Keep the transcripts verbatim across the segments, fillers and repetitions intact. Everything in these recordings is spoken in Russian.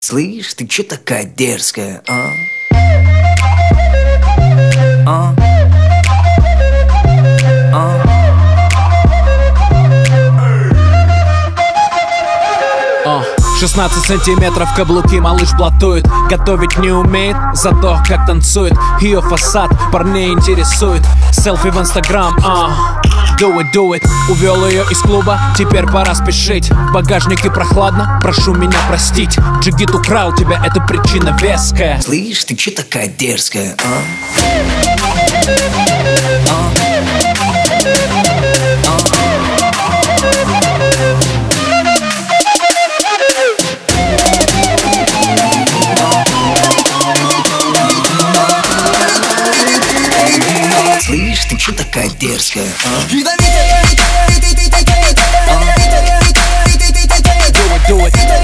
Слышь, ты чё такая дерзкая, а? А? А? А. шестнадцать сантиметров каблуки, малыш блатует. Готовить не умеет, зато как танцует. Ее фасад парней интересует. Селфи в инстаграм, а Do it, do it. Увел ее из клуба, теперь пора спешить. В багажнике прохладно, прошу меня простить. Джигит украл тебя, это причина веская. Слышь, ты чё такая дерзкая, а? А? Слышь, ты чё такая дерзкая, а? Do it, do it.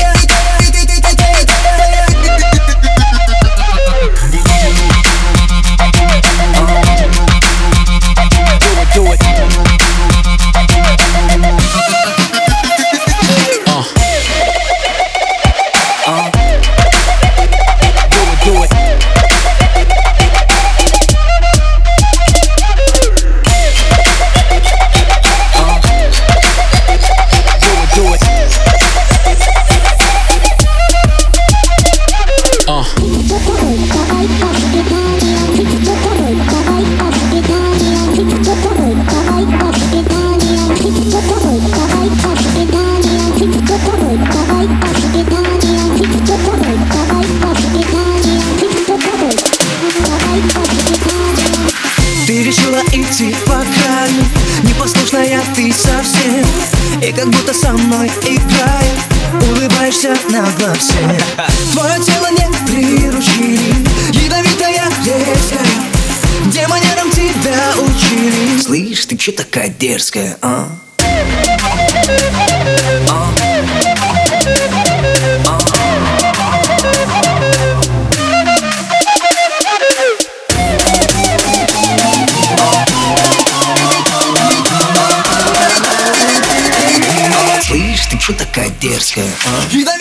Do it. Uh. Uh. Do it, do it. Uh. Do it, do it. Uh. Ты решила идти по краю, непослушная ты совсем. И как будто со мной играя, улыбаешься нагло всем. Твое тело не приручили, ядовитая резкая. Где манерам тебя учили? Слышь, ты чё такая дерзкая, а? А? А? Слышь, ты чё такая дерзкая, а?